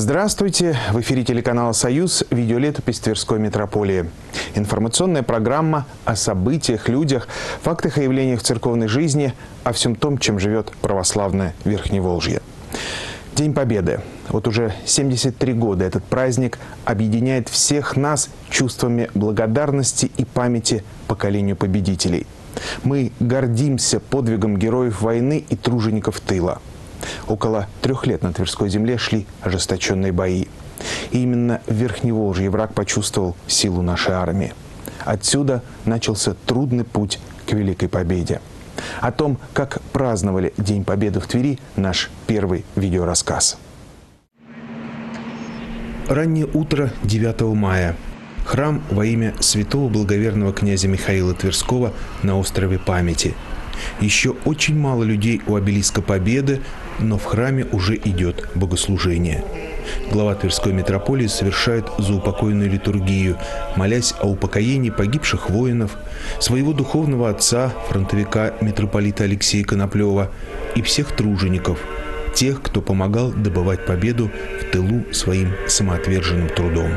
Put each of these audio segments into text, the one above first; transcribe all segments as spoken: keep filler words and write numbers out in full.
Здравствуйте! В эфире телеканала «Союз» видеолетопись Тверской митрополии. Информационная программа о событиях, людях, фактах и явлениях церковной жизни, о всем том, чем живет православное Верхневолжье. День Победы. Вот уже семьдесят три года этот праздник объединяет всех нас чувствами благодарности и памяти поколению победителей. Мы гордимся подвигом героев войны и тружеников тыла. Около трех лет на Тверской земле шли ожесточенные бои. И именно в Верхневолжье враг почувствовал силу нашей армии. Отсюда начался трудный путь к великой победе. О том, как праздновали День Победы в Твери, наш первый видеорассказ. Раннее утро девятого мая. Храм во имя святого благоверного князя Михаила Тверского на острове Памяти. Еще очень мало людей у обелиска Победы, но в храме уже идет богослужение. Глава Тверской митрополии совершает заупокойную литургию, молясь о упокоении погибших воинов, своего духовного отца, фронтовика митрополита Алексея Коноплева, и всех тружеников, тех, кто помогал добывать победу в тылу своим самоотверженным трудом.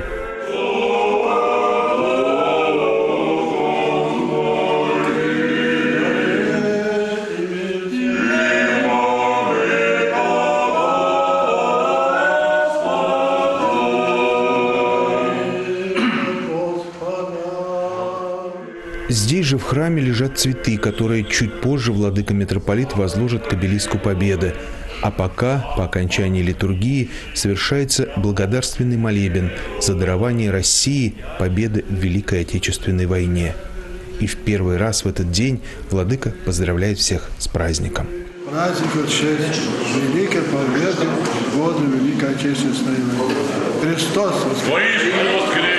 Здесь же в храме лежат цветы, которые чуть позже владыка-митрополит возложит к обелиску Победы. А пока, по окончании литургии, совершается благодарственный молебен за дарование России победы в Великой Отечественной войне. И в первый раз в этот день владыка поздравляет всех с праздником. Праздник в честь Великой Победы в годы Великой Отечественной войны. Христос воскрес!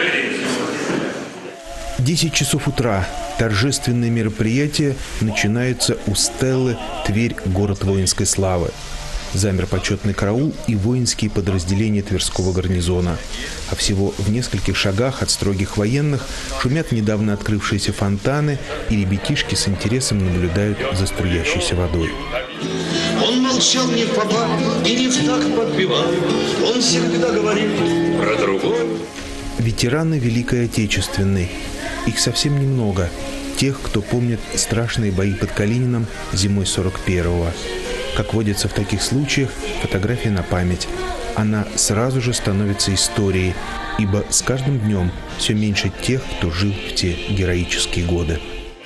десять часов утра. Торжественное мероприятие начинается у стелы «Тверь. Город воинской славы». Замер почетный караул и воинские подразделения Тверского гарнизона. А всего в нескольких шагах от строгих военных шумят недавно открывшиеся фонтаны, и ребятишки с интересом наблюдают за струящейся водой. Он молчал не в попад и не в такт подпевал. Он всегда говорил про другое. Ветераны Великой Отечественной. Их совсем немного. Тех, кто помнит страшные бои под Калинином зимой сорок первого. Как водится в таких случаях, фотография на память. Она сразу же становится историей, ибо с каждым днем все меньше тех, кто жил в те героические годы.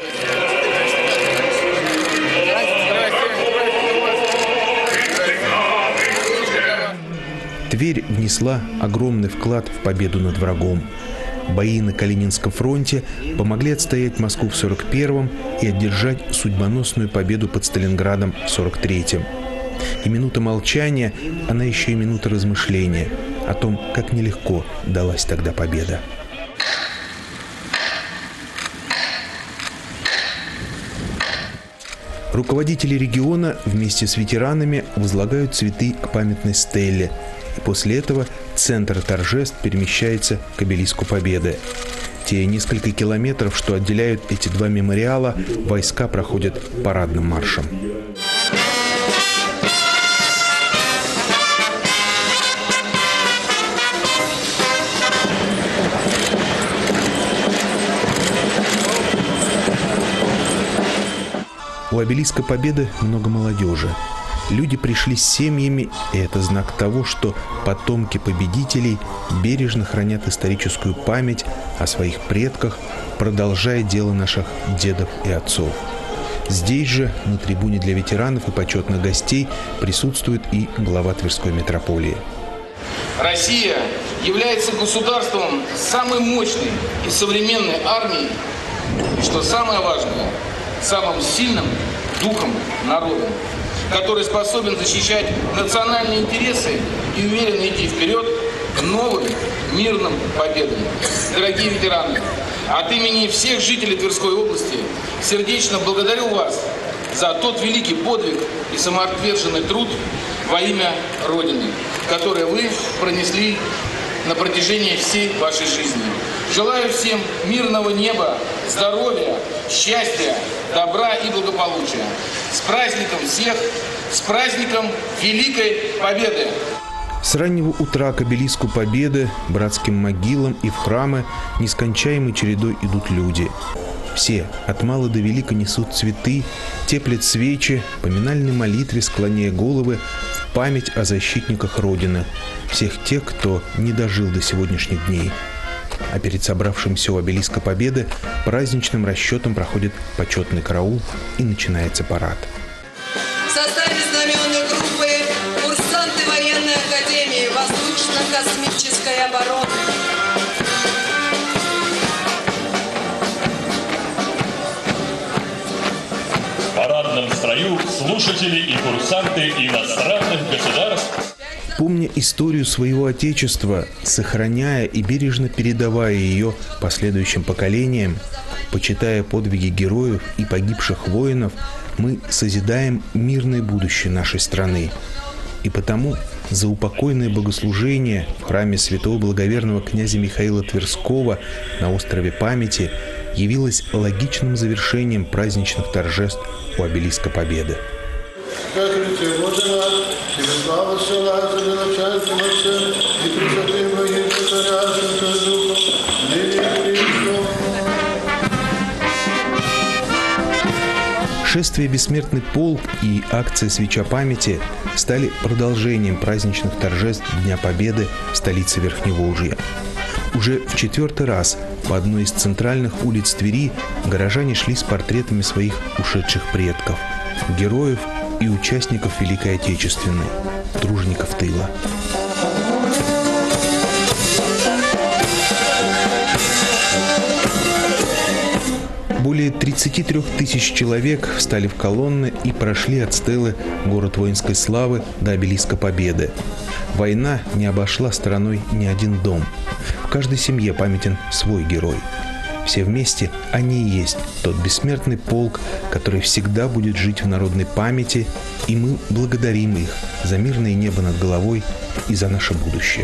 Тверь внесла огромный вклад в победу над врагом. Бои на Калининском фронте помогли отстоять Москву в сорок первом и одержать судьбоносную победу под Сталинградом в сорок третьем. И минута молчания, она еще и минута размышления о том, как нелегко далась тогда победа. Руководители региона вместе с ветеранами возлагают цветы к памятной стеле. И после этого центр торжеств перемещается к обелиску Победы. Те несколько километров, что отделяют эти два мемориала, войска проходят парадным маршем. У обелиска Победы много молодежи. Люди пришли с семьями, и это знак того, что потомки победителей бережно хранят историческую память о своих предках, продолжая дело наших дедов и отцов. Здесь же, на трибуне для ветеранов и почетных гостей, присутствует и глава Тверской митрополии. Россия является государством с самой мощной и современной армией, и, что самое важное, самым сильным духом народа, который способен защищать национальные интересы и уверенно идти вперед к новым мирным победам. Дорогие ветераны, от имени всех жителей Тверской области сердечно благодарю вас за тот великий подвиг и самоотверженный труд во имя Родины, который вы пронесли на протяжении всей вашей жизни. Желаю всем мирного неба, здоровья, счастья, добра и благополучия. С праздником всех, с праздником Великой Победы! С раннего утра к обелиску Победы, братским могилам и в храмы нескончаемой чередой идут люди. Все, от мала до велика, несут цветы, теплят свечи, поминальной молитве склоняя головы в память о защитниках Родины, всех тех, кто не дожил до сегодняшних дней. А перед собравшимся у обелиска Победы праздничным расчетом проходит почетный караул и начинается парад. В составе знаменной группы курсанты военной академии воздушно-космической обороны. В парадном строю слушатели и курсанты иностранных государств. Помня историю своего Отечества, сохраняя и бережно передавая ее последующим поколениям, почитая подвиги героев и погибших воинов, мы созидаем мирное будущее нашей страны. И потому заупокойное богослужение в храме святого благоверного князя Михаила Тверского на острове Памяти явилось логичным завершением праздничных торжеств у обелиска Победы. Шествие «Бессмертный полк» и акция «Свеча памяти» стали продолжением праздничных торжеств Дня Победы в столице Верхневолжья. Уже в четвертый раз по одной из центральных улиц Твери горожане шли с портретами своих ушедших предков, героев и участников Великой Отечественной, тружеников тыла. Более тридцати трёх тысяч человек встали в колонны и прошли от стелы «Город воинской славы» до обелиска Победы. Война не обошла стороной ни один дом. В каждой семье памятен свой герой. Все вместе они и есть тот бессмертный полк, который всегда будет жить в народной памяти, и мы благодарим их за мирное небо над головой и за наше будущее.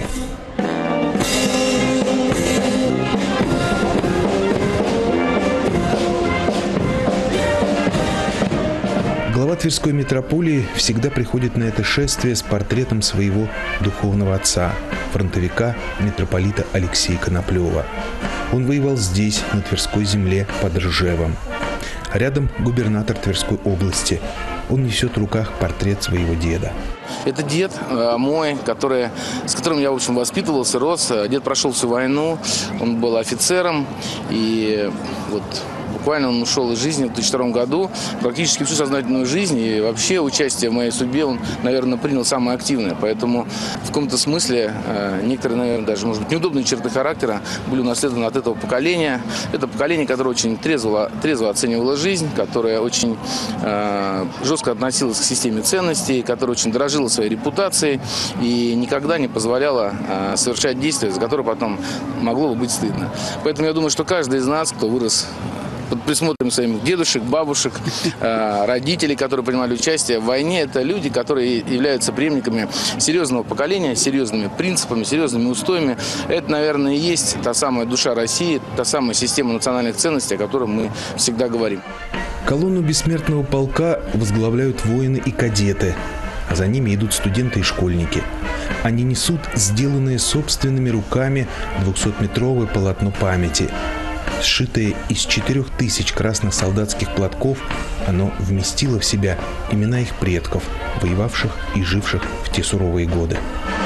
Глава Тверской митрополии всегда приходит на это шествие с портретом своего духовного отца, фронтовика митрополита Алексея Коноплева. Он воевал здесь, на Тверской земле, под Ржевом. Рядом губернатор Тверской области. Он несет в руках портрет своего деда. Это дед мой, который, с которым я, в общем, воспитывался, рос. Дед прошел всю войну, он был офицером, и вот буквально он ушел из жизни в две тысячи втором году. Практически всю сознательную жизнь и вообще участие в моей судьбе он, наверное, принял самое активное. Поэтому в каком-то смысле некоторые, наверное, даже, может быть, неудобные черты характера были унаследованы от этого поколения. Это поколение, которое очень трезво, трезво оценивало жизнь, которое очень э, жестко относилось к системе ценностей, которое очень дорожило своей репутацией и никогда не позволяло э, совершать действия, за которые потом могло бы быть стыдно. Поэтому я думаю, что каждый из нас, кто вырос под присмотром своих дедушек, бабушек, родителей, которые принимали участие в войне, это люди, которые являются преемниками серьезного поколения, серьезными принципами, серьезными устоями. Это, наверное, и есть та самая душа России, та самая система национальных ценностей, о которой мы всегда говорим. Колонну бессмертного полка возглавляют воины и кадеты, а за ними идут студенты и школьники. Они несут сделанное собственными руками двухсотметровое полотно памяти. Сшитое из четырех тысяч красных солдатских платков, оно вместило в себя имена их предков, воевавших и живших в те суровые годы.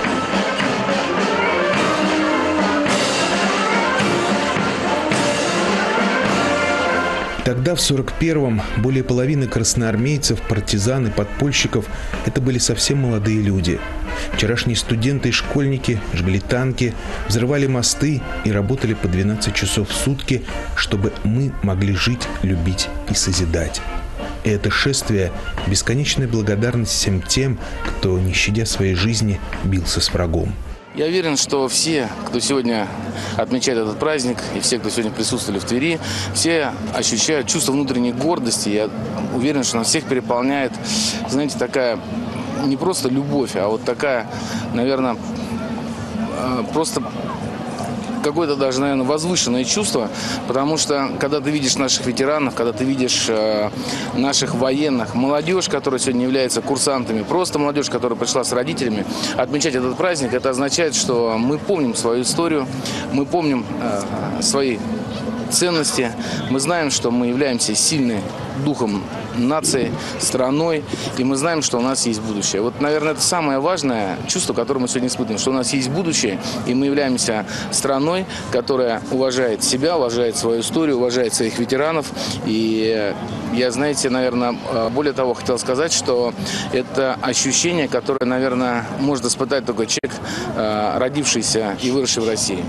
Тогда, в сорок первом, более половины красноармейцев, партизан и подпольщиков – это были совсем молодые люди. Вчерашние студенты и школьники жгли танки, взрывали мосты и работали по двенадцать часов в сутки, чтобы мы могли жить, любить и созидать. И это шествие – бесконечная благодарность всем тем, кто, не щадя своей жизни, бился с врагом. Я уверен, что все, кто сегодня отмечает этот праздник, и все, кто сегодня присутствовали в Твери, все ощущают чувство внутренней гордости. Я уверен, что нас всех переполняет, знаете, такая не просто любовь, а вот такая, наверное, просто какое-то даже, наверное, возвышенное чувство, потому что, когда ты видишь наших ветеранов, когда ты видишь э, наших военных, молодежь, которая сегодня является курсантами, просто молодежь, которая пришла с родителями, отмечать этот праздник, это означает, что мы помним свою историю, мы помним э, свои ценности, мы знаем, что мы являемся сильной духом нации, страной, и мы знаем, что у нас есть будущее. Вот, наверное, это самое важное чувство, которое мы сегодня испытываем, что у нас есть будущее, и мы являемся страной, которая уважает себя, уважает свою историю, уважает своих ветеранов. И я, знаете, наверное, более того, хотел сказать, что это ощущение, которое, наверное, может испытать только человек, родившийся и выросший в России.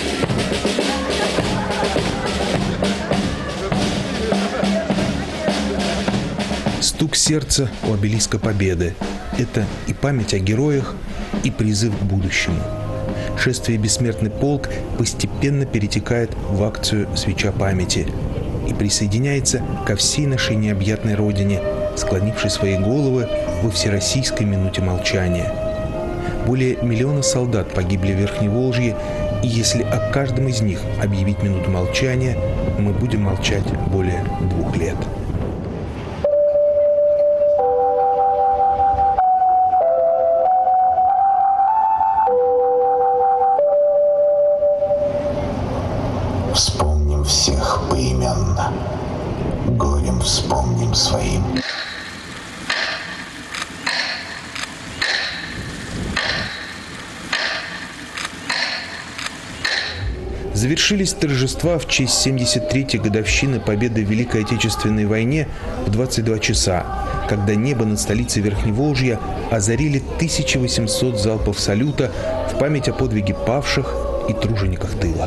Стук сердца у обелиска Победы – это и память о героях, и призыв к будущему. Шествие «Бессмертный полк» постепенно перетекает в акцию «Свеча памяти» и присоединяется ко всей нашей необъятной родине, склонившей свои головы во всероссийской минуте молчания. Более миллиона солдат погибли в Верхневолжье, и если о каждом из них объявить минуту молчания, мы будем молчать более двух лет. Вспомним всех поименно, горем вспомним своим. Завершились торжества в честь семьдесят третьей годовщины победы в Великой Отечественной войне в двадцать два часа, когда небо над столицей Верхневолжья озарили тысяча восемьсот залпов салюта в память о подвиге павших и тружениках тыла.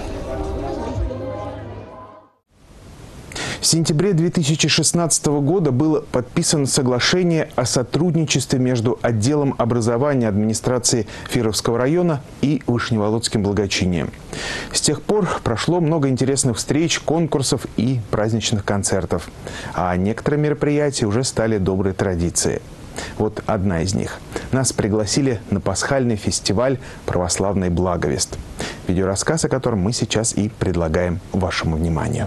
В сентябре две тысячи шестнадцатого года было подписано соглашение о сотрудничестве между отделом образования администрации Фировского района и Вышневолодским благочинием. С тех пор прошло много интересных встреч, конкурсов и праздничных концертов. А некоторые мероприятия уже стали доброй традицией. Вот одна из них. Нас пригласили на пасхальный фестиваль «Православный благовест», видеорассказ о котором мы сейчас и предлагаем вашему вниманию.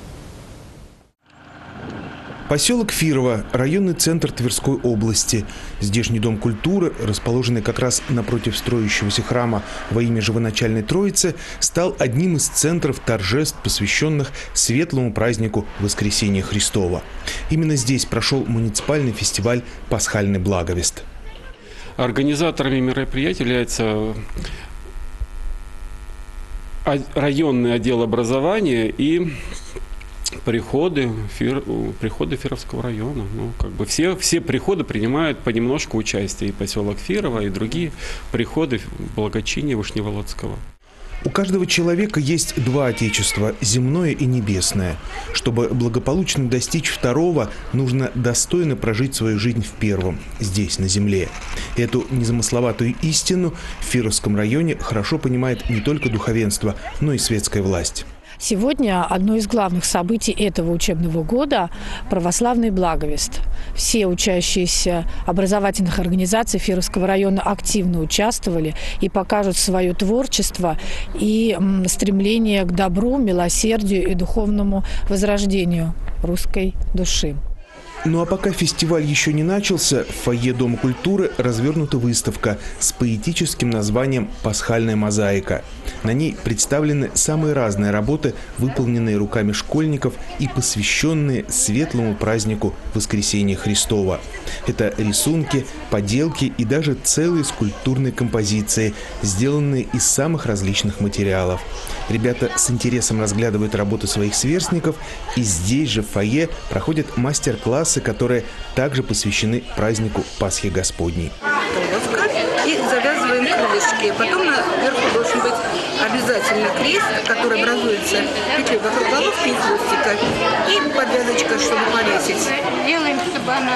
Поселок Фирово, районный центр Тверской области. Здешний дом культуры, расположенный как раз напротив строящегося храма во имя Живоначальной Троицы, стал одним из центров торжеств, посвященных светлому празднику Воскресения Христова. Именно здесь прошел муниципальный фестиваль «Пасхальный благовест». Организаторами мероприятия является районный отдел образования и приходы, фир, приходы Фировского района. Ну, как бы все, все приходы принимают понемножку участие. И поселок Фирово, и другие приходы благочиния Вышневолодского. У каждого человека есть два отечества – земное и небесное. Чтобы благополучно достичь второго, нужно достойно прожить свою жизнь в первом, здесь, на земле. Эту незамысловатую истину в Фировском районе хорошо понимает не только духовенство, но и светская власть. Сегодня одно из главных событий этого учебного года – православный благовест. Все учащиеся образовательных организаций Фировского района активно участвовали и покажут свое творчество и стремление к добру, милосердию и духовному возрождению русской души. Ну а пока фестиваль еще не начался, в фойе Дома культуры развернута выставка с поэтическим названием «Пасхальная мозаика». На ней представлены самые разные работы, выполненные руками школьников и посвященные светлому празднику Воскресения Христова. Это рисунки, поделки и даже целые скульптурные композиции, сделанные из самых различных материалов. Ребята с интересом разглядывают работы своих сверстников, и здесь же в фойе проходят мастер-классы, которые также посвящены празднику Пасхи Господней. И завязываем крылышки. Потом наверху должен быть обязательно крест, который образуется петлей вокруг головки и хвостика. И подвязочка, чтобы повесить. Делаем, чтобы она...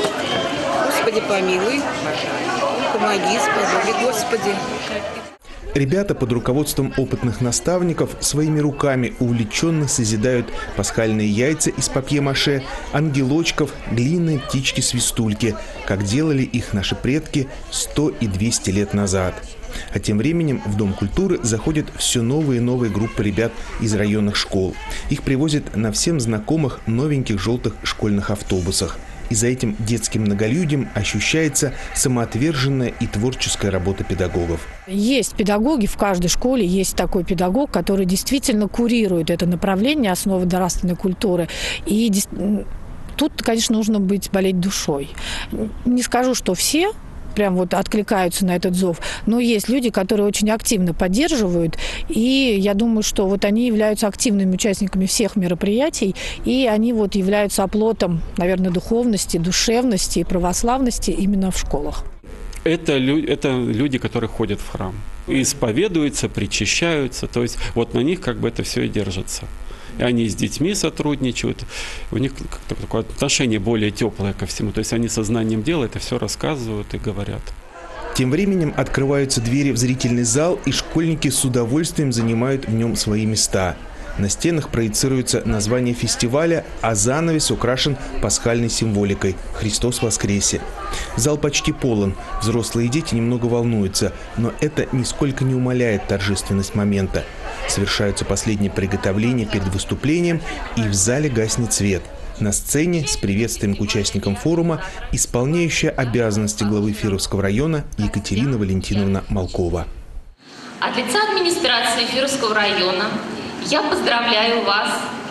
Господи, помилуй. Помоги, сподоби, Господи. Ребята под руководством опытных наставников своими руками увлеченно созидают пасхальные яйца из папье-маше, ангелочков, глиняные птички-свистульки, как делали их наши предки сто и двести лет назад. А тем временем в Дом культуры заходят все новые и новые группы ребят из районных школ. Их привозят на всем знакомых новеньких желтых школьных автобусах. И за этим детским многолюдьем ощущается самоотверженная и творческая работа педагогов. Есть педагоги, в каждой школе есть такой педагог, который действительно курирует это направление основы нравственной культуры. И тут, конечно, нужно быть, болеть душой. Не скажу, что все прям вот откликаются на этот зов, но есть люди, которые очень активно поддерживают, и я думаю, что вот они являются активными участниками всех мероприятий, и они вот являются оплотом, наверное, духовности, душевности и православности именно в школах. Это, лю- это люди, которые ходят в храм, исповедуются, причащаются, то есть вот на них как бы это все и держится. И они с детьми сотрудничают, у них как-то такое отношение более теплое ко всему. То есть они сознанием дела это все рассказывают и говорят. Тем временем открываются двери в зрительный зал, и школьники с удовольствием занимают в нем свои места. На стенах проецируется название фестиваля, а занавес украшен пасхальной символикой «Христос воскресе». Зал почти полон, взрослые и дети немного волнуются, но это нисколько не умаляет торжественность момента. Совершаются последние приготовления перед выступлением, и в зале гаснет свет. На сцене с приветствием к участникам форума исполняющая обязанности главы Фировского района Екатерина Валентиновна Малкова. От лица администрации Фировского района я поздравляю вас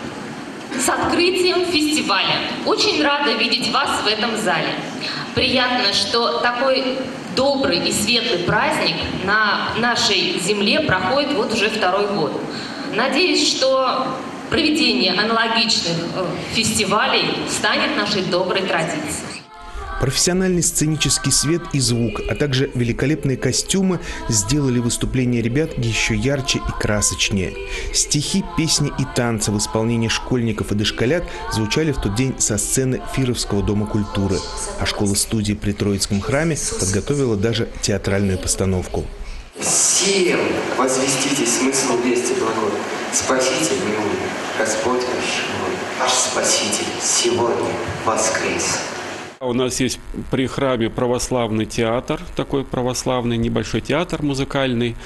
с открытием фестиваля. Очень рада видеть вас в этом зале. Приятно, что такой добрый и светлый праздник на нашей земле проходит вот уже второй год. Надеюсь, что проведение аналогичных фестивалей станет нашей доброй традицией. Профессиональный сценический свет и звук, а также великолепные костюмы сделали выступление ребят еще ярче и красочнее. Стихи, песни и танцы в исполнении школьников и дошколят звучали в тот день со сцены Фировского дома культуры, а школа-студия при Троицком храме подготовила даже театральную постановку. Всем возвестите смысл вести благой. Спаситель милый, Господь ваш, ваш Спаситель сегодня воскрес. У нас есть при храме православный театр, такой православный небольшой театр музыкальный.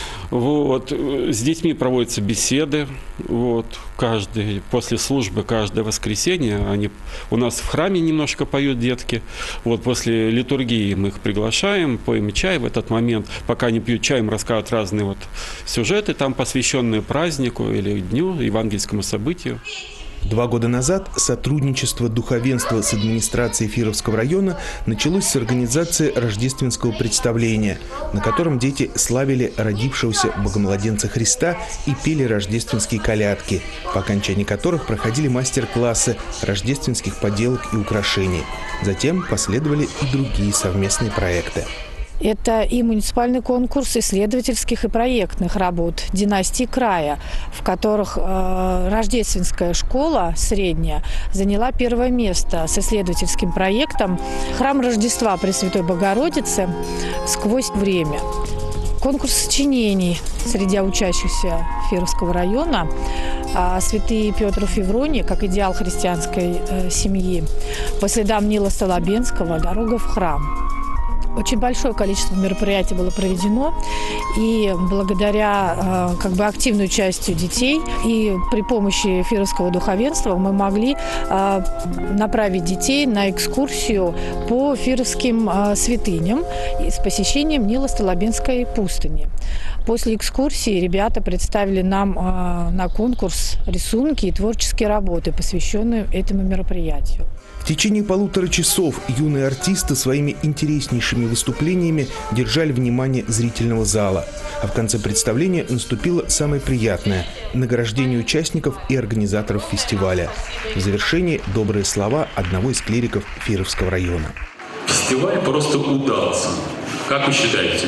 Вот. С детьми проводятся беседы. Вот. Каждый, после службы, каждое воскресенье они у нас в храме немножко поют детки. Вот. После литургии мы их приглашаем, поем чай. В этот момент, пока они пьют чай, им рассказывают разные вот сюжеты, там, посвященные празднику или дню, евангельскому событию. Два года назад сотрудничество духовенства с администрацией Фировского района началось с организации рождественского представления, на котором дети славили родившегося богомладенца Христа и пели рождественские колядки, по окончании которых проходили мастер-классы рождественских поделок и украшений. Затем последовали и другие совместные проекты. Это и муниципальный конкурс исследовательских и проектных работ «Династии края», в которых э, рождественская школа средняя заняла первое место с исследовательским проектом «Храм Рождества Пресвятой Богородицы сквозь время». Конкурс сочинений среди учащихся Фировского района «Святые Петр и Феврония, как идеал христианской э, семьи», по следам Нила Столобенского «Дорога в храм». Очень большое количество мероприятий было проведено, и благодаря э, как бы активной участию детей и при помощи Фировского духовенства мы могли э, направить детей на экскурсию по фировским э, святыням с посещением Нила Столобенской пустыни. После экскурсии ребята представили нам э, на конкурс рисунки и творческие работы, посвященные этому мероприятию. В течение полутора часов юные артисты своими интереснейшими выступлениями держали внимание зрительного зала. А в конце представления наступило самое приятное – награждение участников и организаторов фестиваля. В завершении добрые слова одного из клириков Фировского района. Фестиваль просто удался. Как вы считаете?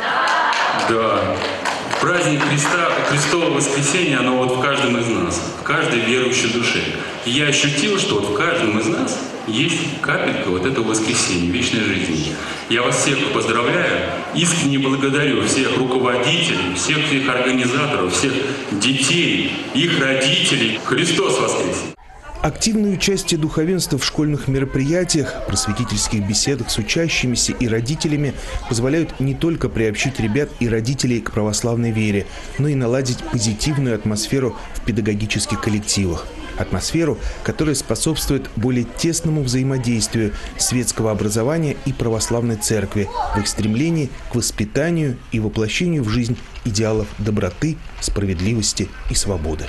Да. Праздник Христа, Христового воскресения, оно вот в каждом из нас, в каждой верующей душе. И я ощутил, что вот в каждом из нас есть капелька вот этого воскресения, вечной жизни. Я вас всех поздравляю, искренне благодарю всех руководителей, всех всех организаторов, всех детей, их родителей. Христос воскресе! Активное участие духовенства в школьных мероприятиях, просветительских беседах с учащимися и родителями позволяют не только приобщить ребят и родителей к православной вере, но и наладить позитивную атмосферу в педагогических коллективах. Атмосферу, которая способствует более тесному взаимодействию светского образования и православной церкви в их стремлении к воспитанию и воплощению в жизнь идеалов доброты, справедливости и свободы.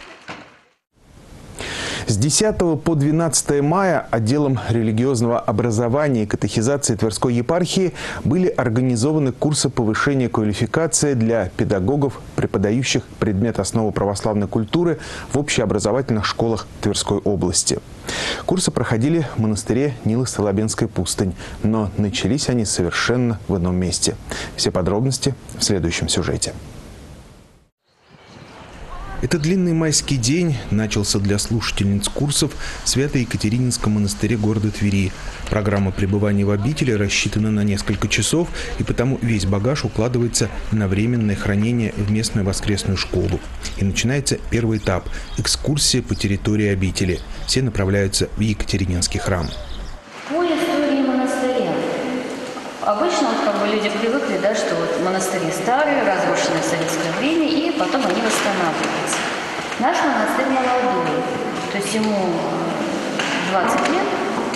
С десятого по двенадцатое мая отделом религиозного образования и катехизации Тверской епархии были организованы курсы повышения квалификации для педагогов, преподающих предмет основы православной культуры в общеобразовательных школах Тверской области. Курсы проходили в монастыре Нило-Столобенской пустынь, но начались они совершенно в ином месте. Все подробности в следующем сюжете. Этот длинный майский день начался для слушательниц курсов в Свято-Екатерининском монастыре города Твери. Программа пребывания в обители рассчитана на несколько часов, и потому весь багаж укладывается на временное хранение в местную воскресную школу. И начинается первый этап – экскурсия по территории обители. Все направляются в Екатерининский храм. По истории монастыря. Обычно вот, как бы, люди привыкли, да, что вот монастыри старые, разрушенные в советское время, и потом они восстанавливаются. Наш монастырь молодой, то есть ему двадцать лет,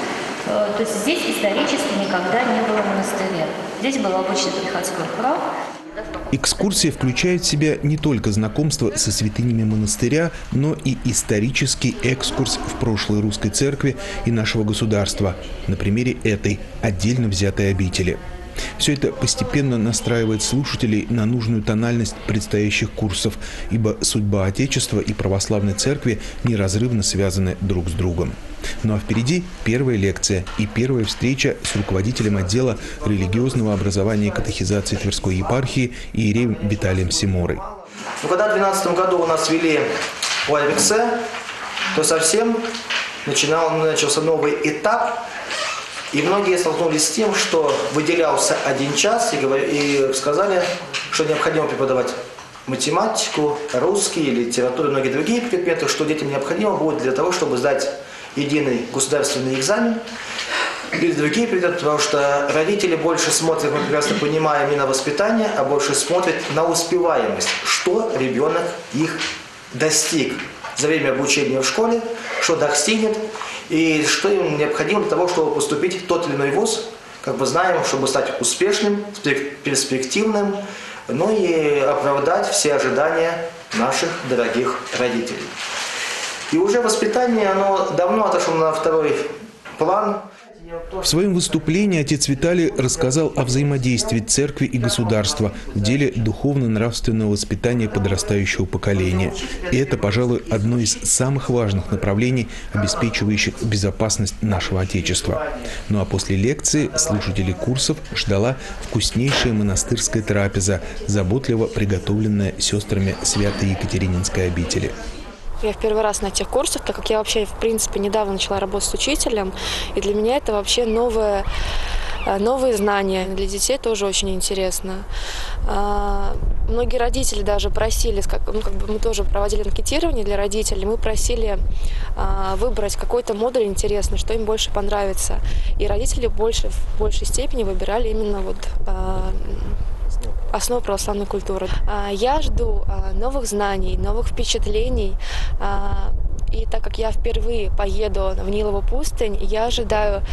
то есть здесь исторически никогда не было монастыря. Здесь был обычный приходской храм. Экскурсия включает в себя не только знакомство со святынями монастыря, но и исторический экскурс в прошлое русской церкви и нашего государства на примере этой отдельно взятой обители. Все это постепенно настраивает слушателей на нужную тональность предстоящих курсов, ибо судьба Отечества и православной церкви неразрывно связаны друг с другом. Ну а впереди первая лекция и первая встреча с руководителем отдела религиозного образования и катехизации Тверской епархии иереем Виталием Симорой. Ну, когда в две тысячи двенадцатом году у нас ввели ОАВИКС, то совсем начинал, начался новый этап. И многие столкнулись с тем, что выделялся один час и, говор... и сказали, что необходимо преподавать математику, русский, литературу и многие другие предметы, что детям необходимо будет для того, чтобы сдать единый государственный экзамен или другие предметы, потому что родители больше смотрят, мы прекрасно понимаем, не на воспитание, а больше смотрят на успеваемость, что ребенок их достиг за время обучения в школе, что достигнет, и что им необходимо для того, чтобы поступить в тот или иной вуз, как бы знаем, чтобы стать успешным, перспективным, ну и оправдать все ожидания наших дорогих родителей. И уже воспитание, оно давно отошло на второй план. В своем выступлении отец Виталий рассказал о взаимодействии церкви и государства в деле духовно-нравственного воспитания подрастающего поколения. И это, пожалуй, одно из самых важных направлений, обеспечивающих безопасность нашего Отечества. Ну а после лекции слушателей курсов ждала вкуснейшая монастырская трапеза, заботливо приготовленная сестрами Свято-Екатерининской обители. Я в первый раз на этих курсах, так как я вообще, в принципе, недавно начала работать с учителем, и для меня это вообще новое, новые знания. Для детей тоже очень интересно. Многие родители даже просили, ну, как бы мы тоже проводили анкетирование для родителей, мы просили выбрать какой-то модуль интересный, что им больше понравится. И родители больше, в большей степени выбирали именно вот основу православной культуры. Я жду новых знаний, новых впечатлений. И так как я впервые поеду в Нилову пустынь, я ожидаю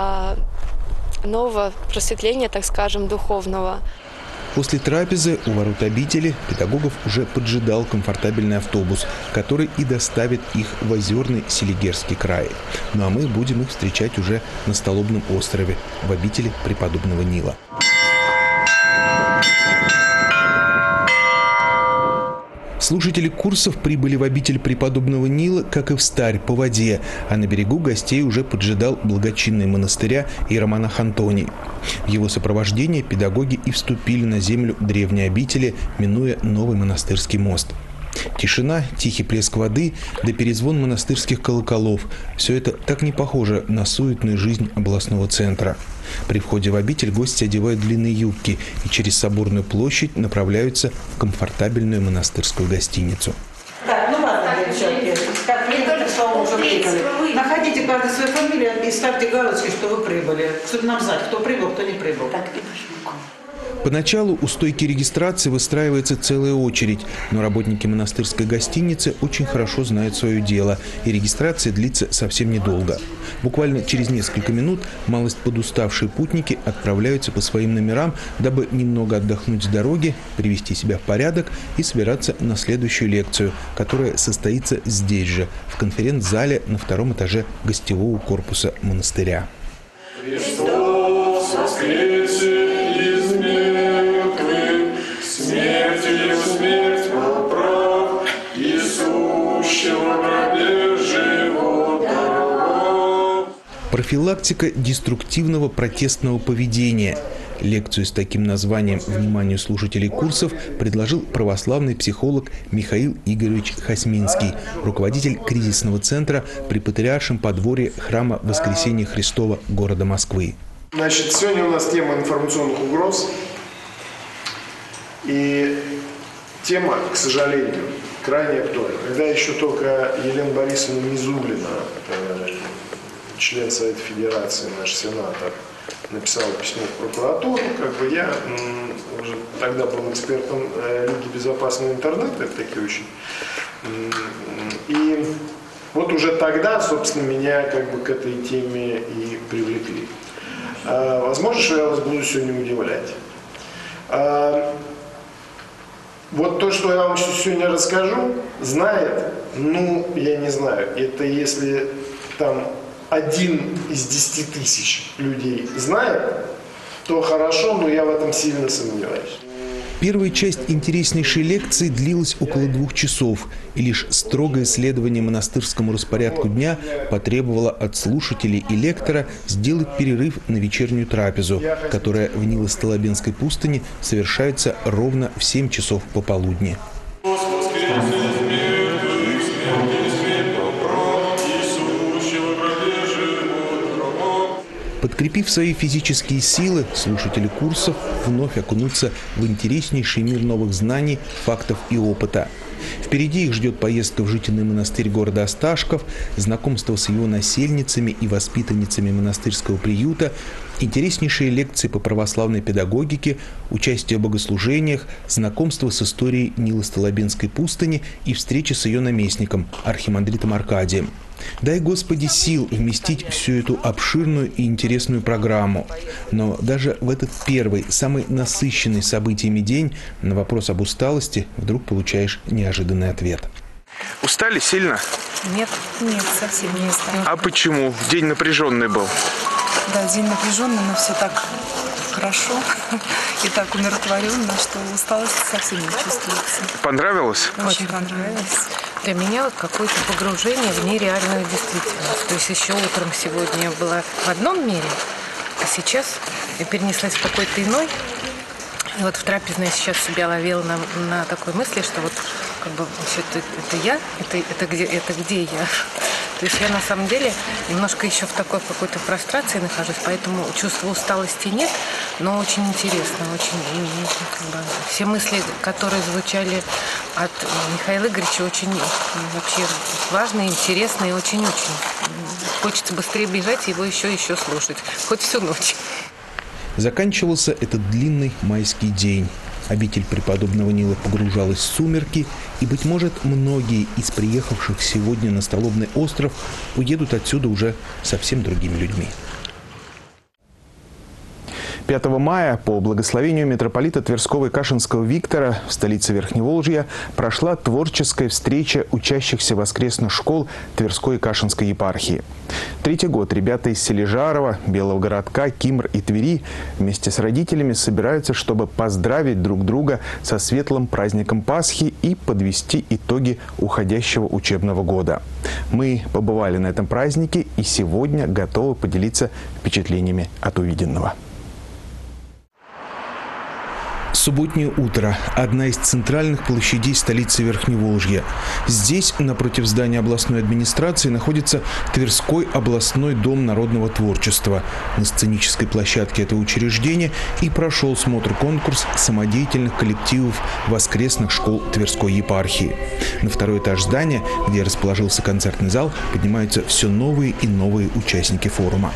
нового просветления, так скажем, духовного. После трапезы у ворот обители педагогов уже поджидал комфортабельный автобус, который и доставит их в озерный Селигерский край. Ну а мы будем их встречать уже на Столобном острове, в обители преподобного Нила. Слушатели курсов прибыли в обитель преподобного Нила, как и в Старь, по воде, а на берегу гостей уже поджидал благочинный монастыря иеромонах Антоний. В его сопровождении педагоги и вступили на землю древней обители, минуя новый монастырский мост. Тишина, тихий плеск воды да перезвон монастырских колоколов – все это так не похоже на суетную жизнь областного центра. При входе в обитель гости одевают длинные юбки и через Соборную площадь направляются в комфортабельную монастырскую гостиницу. Так, ну ладно, девчонки, как мне только что мы уже прыгали. Находите каждую свою фамилию и ставьте галочки, что вы прибыли. Чтобы нам знать, кто прибыл, кто не прибыл. Так, и Поначалу у стойки регистрации выстраивается целая очередь, но работники монастырской гостиницы очень хорошо знают свое дело, и регистрация длится совсем недолго. Буквально через несколько минут малость подуставшие путники отправляются по своим номерам, дабы немного отдохнуть с дороги, привести себя в порядок и собираться на следующую лекцию, которая состоится здесь же, в конференц-зале на втором этаже гостевого корпуса монастыря. Христос воскресе из мертвых, смертью смерть поправ, и сущего гробе живого. Профилактика деструктивного протестного поведения. Лекцию с таким названием вниманию слушателей курсов предложил православный психолог Михаил Игоревич Хасминский, руководитель кризисного центра при Патриаршем подворье храма Воскресения Христова города Москвы. Значит, сегодня у нас тема информационных угроз. И тема, к сожалению, крайне актуальна. Когда еще только Елена Борисовна Мизулина, член Совета Федерации, наш сенатор, написала письмо в прокуратуру, как бы я м, уже тогда был экспертом э, Лиги безопасного интернета, это такие очень. М, и вот уже тогда, собственно, меня как бы к этой теме и привлекли. А, возможно, что я вас буду сегодня удивлять. А, вот то, что я вам сегодня расскажу, знает, ну, я не знаю, это если там один из десяти тысяч людей знает, то хорошо, но я в этом сильно сомневаюсь. Первая часть интереснейшей лекции длилась около двух часов, и лишь строгое следование монастырскому распорядку дня потребовало от слушателей и лектора сделать перерыв на вечернюю трапезу, которая в Нило-Столобенской пустыне совершается ровно в семь часов пополудни. Подкрепив свои физические силы, слушатели курсов вновь окунутся в интереснейший мир новых знаний, фактов и опыта. Впереди их ждет поездка в жительный монастырь города Осташков, знакомство с его насельницами и воспитанницами монастырского приюта, интереснейшие лекции по православной педагогике, участие в богослужениях, знакомство с историей Нило-Столобенской пустыни и встреча с ее наместником, архимандритом Аркадием. Дай, Господи, сил вместить всю эту обширную и интересную программу. Но даже в этот первый, самый насыщенный событиями день на вопрос об усталости вдруг получаешь неожиданный ответ. Устали сильно? Нет, нет, совсем не устали. А почему? День напряженный был. Да, день напряженный, но все так хорошо и так умиротворенно, что усталость совсем не чувствуется. Понравилось? Очень понравилось. Для меня вот какое-то погружение в нереальную действительность. То есть еще утром сегодня я была в одном мире, а сейчас я перенеслась в какой-то иной. И вот в трапезной я сейчас себя ловила на, на такой мысли, что вот как бы это, это я, это, это, где, это где я. То есть я на самом деле немножко еще в такой какой-то прострации нахожусь, поэтому чувства усталости нет, но очень интересно, очень как бы, все мысли, которые звучали от Михаила Игоревича, очень вообще важные, интересные, очень-очень. Хочется быстрее бежать и его еще еще слушать, хоть всю ночь. Заканчивался этот длинный майский день. Обитель преподобного Нила погружалась в сумерки, и, быть может, многие из приехавших сегодня на Столобный остров уедут отсюда уже совсем другими людьми. пятого мая по благословению митрополита Тверского и Кашинского Виктора в столице Верхневолжья прошла творческая встреча учащихся воскресных школ Тверской и Кашинской епархии. Третий год ребята из Сележарова, Белого городка, Кимр и Твери вместе с родителями собираются, чтобы поздравить друг друга со светлым праздником Пасхи и подвести итоги уходящего учебного года. Мы побывали на этом празднике и сегодня готовы поделиться впечатлениями от увиденного. Субботнее утро. Одна из центральных площадей столицы Верхневолжья. Здесь, напротив здания областной администрации, находится Тверской областной дом народного творчества. На сценической площадке этого учреждения и прошел смотр-конкурс самодеятельных коллективов воскресных школ Тверской епархии. На второй этаж здания, где расположился концертный зал, поднимаются все новые и новые участники форума.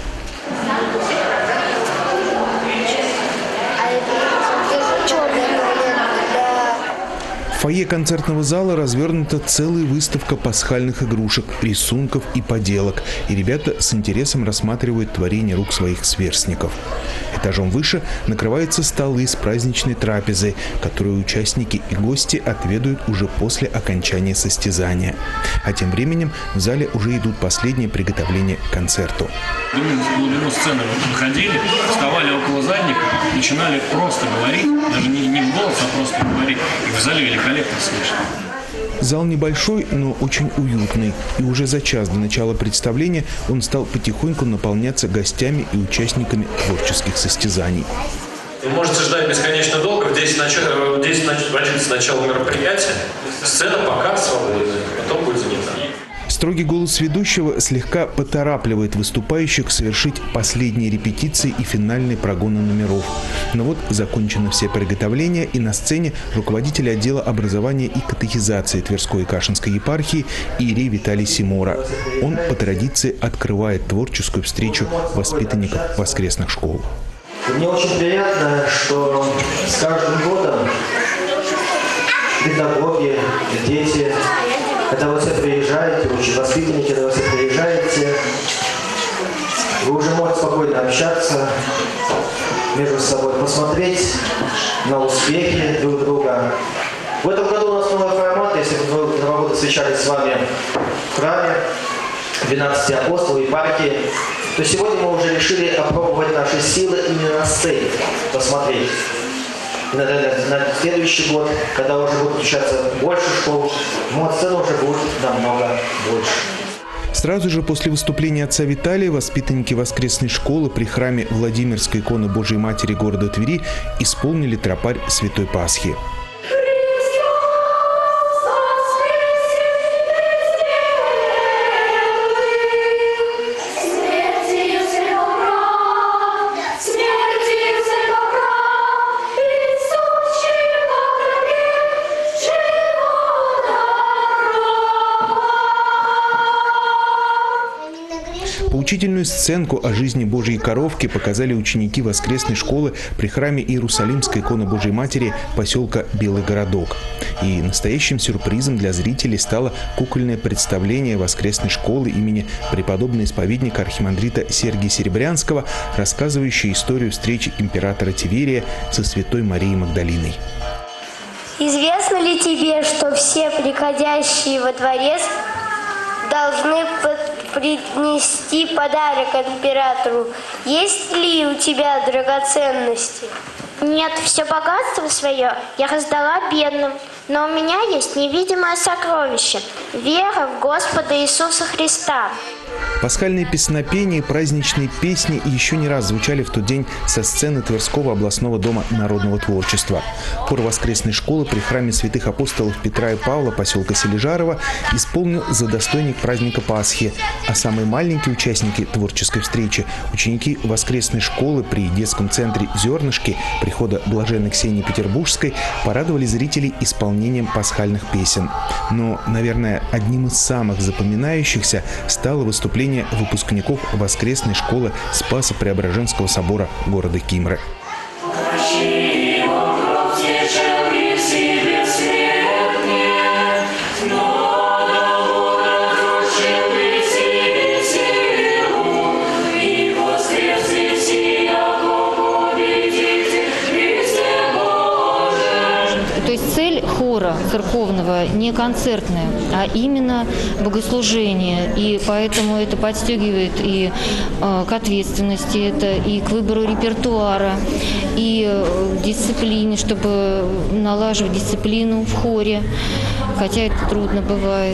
В фойе концертного зала развернута целая выставка пасхальных игрушек, рисунков и поделок. И ребята с интересом рассматривают творения рук своих сверстников. Этажом выше накрываются столы с праздничной трапезой, которую участники и гости отведают уже после окончания состязания. А тем временем в зале уже идут последние приготовления к концерту. Мы на глубину сцены выходили, вставали около задника, начинали просто говорить, даже не, не в голос, а просто говорить. И в зале великолепно слышно. Зал небольшой, но очень уютный. И уже за час до начала представления он стал потихоньку наполняться гостями и участниками творческих состязаний. Вы можете ждать бесконечно долго. В десять начнется начало мероприятия. Сцена пока свободная, потом будет занята. Строгий голос ведущего слегка поторапливает выступающих совершить последние репетиции и финальные прогоны номеров. Но вот закончены все приготовления, и на сцене руководитель отдела образования и катехизации Тверской и Кашинской епархии иерей Виталий Симора. Он по традиции открывает творческую встречу воспитанников воскресных школ. Мне очень приятно, что с каждым годом педагоги, дети, когда вы все приезжаете, воспитанники, когда вы все приезжаете, вы уже можете спокойно общаться между собой, посмотреть на успехи друг друга. В этом году у нас новый формат. Если вы два года встречались с вами в храме двенадцати апостолов епархии, то сегодня мы уже решили опробовать наши силы именно на сцене, посмотреть. И на, на следующий год, когда уже будут включаться больше школ, но сцена уже будет намного больше. Сразу же после выступления отца Виталия воспитанники воскресной школы при храме Владимирской иконы Божией Матери города Твери исполнили тропарь Святой Пасхи. Поучительную сценку о жизни Божьей коровки показали ученики воскресной школы при храме Иерусалимской иконы Божией Матери поселка Белый Городок. И настоящим сюрпризом для зрителей стало кукольное представление воскресной школы имени преподобного исповедника архимандрита Сергия Серебрянского, рассказывающее историю встречи императора Тиверия со святой Марией Магдалиной. Известно ли тебе, что все приходящие во дворец должны принести подарок императору? Есть ли у тебя драгоценности? Нет, все богатство свое я раздала бедным, но у меня есть невидимое сокровище – вера в Господа Иисуса Христа. Пасхальные песнопения и праздничные песни еще не раз звучали в тот день со сцены Тверского областного дома народного творчества. Хор воскресной школы при храме святых апостолов Петра и Павла поселка Сележарова исполнил за достойник праздника Пасхи, а самые маленькие участники творческой встречи, ученики воскресной школы при детском центре «Зернышки» прихода блаженной Ксении Петербургской, порадовали зрителей исполнением пасхальных песен. Но, наверное, одним из самых запоминающихся стало выступление выпускников воскресной школы Спасо-Преображенского собора города Кимры. То есть цель хора церковного не концертная, а именно богослужение. И поэтому это подстегивает и э, к ответственности, это и к выбору репертуара, и э, к дисциплине, чтобы налаживать дисциплину в хоре, хотя это трудно бывает.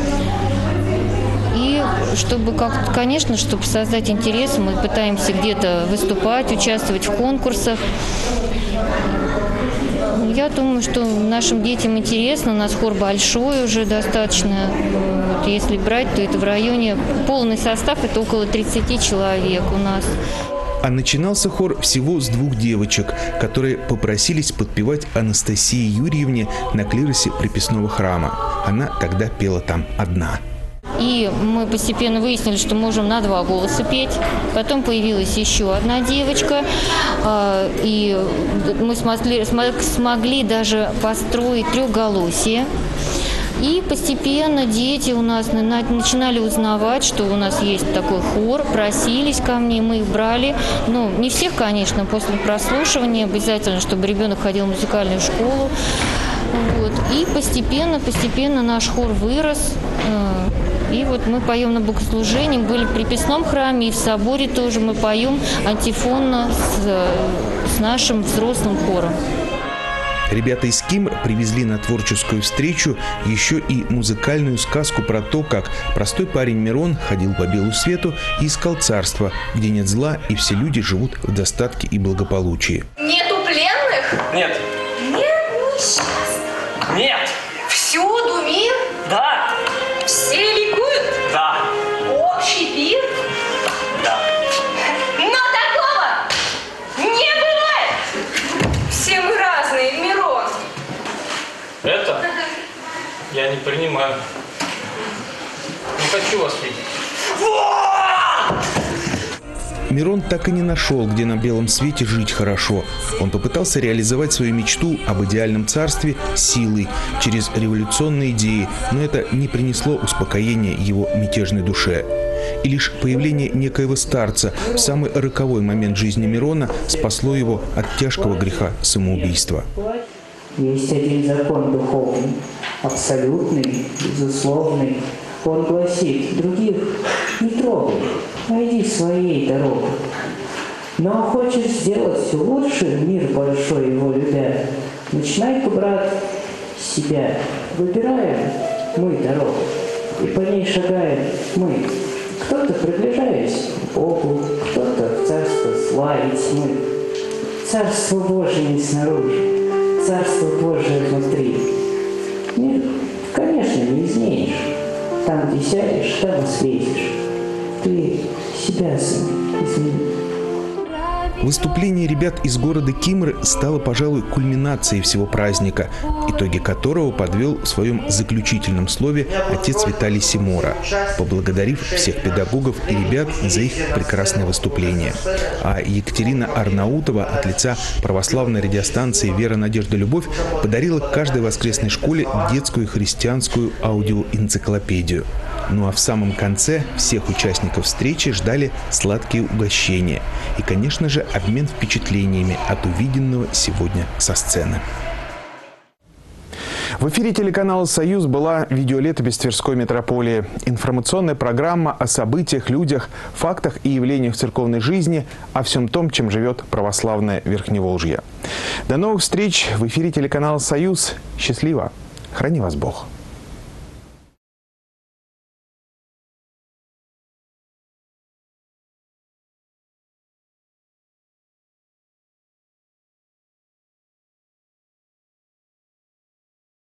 И чтобы, как, конечно, чтобы создать интерес, мы пытаемся где-то выступать, участвовать в конкурсах. Я думаю, что нашим детям интересно. У нас хор большой уже достаточно. Вот, если брать, то это в районе, полный состав, это около тридцати человек у нас. А начинался хор всего с двух девочек, которые попросились подпевать Анастасии Юрьевне на клиросе приписного храма. Она тогда пела там одна. И мы постепенно выяснили, что можем на два голоса петь. Потом появилась еще одна девочка. И мы смогли, смогли даже построить трехголосие. И постепенно дети у нас начинали узнавать, что у нас есть такой хор, просились ко мне, мы их брали. Ну, не всех, конечно, после прослушивания обязательно, чтобы ребенок ходил в музыкальную школу. Вот. И постепенно, постепенно наш хор вырос. И вот мы поем на богослужении, были в приписном храме, и в соборе тоже мы поем антифонно с, с нашим взрослым хором. Ребята из Кимр привезли на творческую встречу еще и музыкальную сказку про то, как простой парень Мирон ходил по белу свету и искал царство, где нет зла и все люди живут в достатке и благополучии. Нету пленных? Нет. Нет несчастных? Нет. Всюду мир? Да. Все ликуют? Да. Общий пир? Да. Но такого не бывает! Все мы разные, Мирон. Это я не принимаю. Не хочу вас видеть. Мирон так и не нашел, где на белом свете жить хорошо. Он попытался реализовать свою мечту об идеальном царстве силой, через революционные идеи, но это не принесло успокоения его мятежной душе. И лишь появление некоего старца в самый роковой момент жизни Мирона спасло его от тяжкого греха самоубийства. Есть один закон духовный, абсолютный, безусловный. Он гласит: других не трогай, пойди своей дорогой. Но хочешь сделать все лучше, мир большой его любя, начинай-ка, брат, с себя. Выбираем мы дорогу, и по ней шагаем мы. Кто-то, приближаясь к Богу, кто-то в царство зла и тьмы. Царство Божие не снаружи, царство Божие внутри. Мир, конечно, не изменишь. Там, где сядешь, там и светишь. Ты себя сам измени. Выступление ребят из города Кимры стало, пожалуй, кульминацией всего праздника, итоги которого подвел в своем заключительном слове отец Виталий Симора, поблагодарив всех педагогов и ребят за их прекрасное выступление. А Екатерина Арнаутова от лица православной радиостанции «Вера, надежда, любовь» подарила каждой воскресной школе детскую христианскую аудиоэнциклопедию. Ну а в самом конце всех участников встречи ждали сладкие угощения и, конечно же, обмен впечатлениями от увиденного сегодня со сцены. В эфире телеканала «Союз» была видеолетопись Тверской митрополии. Информационная программа о событиях, людях, фактах и явлениях церковной жизни, о всем том, чем живет православное Верхневолжье. До новых встреч в эфире телеканала «Союз». Счастливо! Храни вас Бог!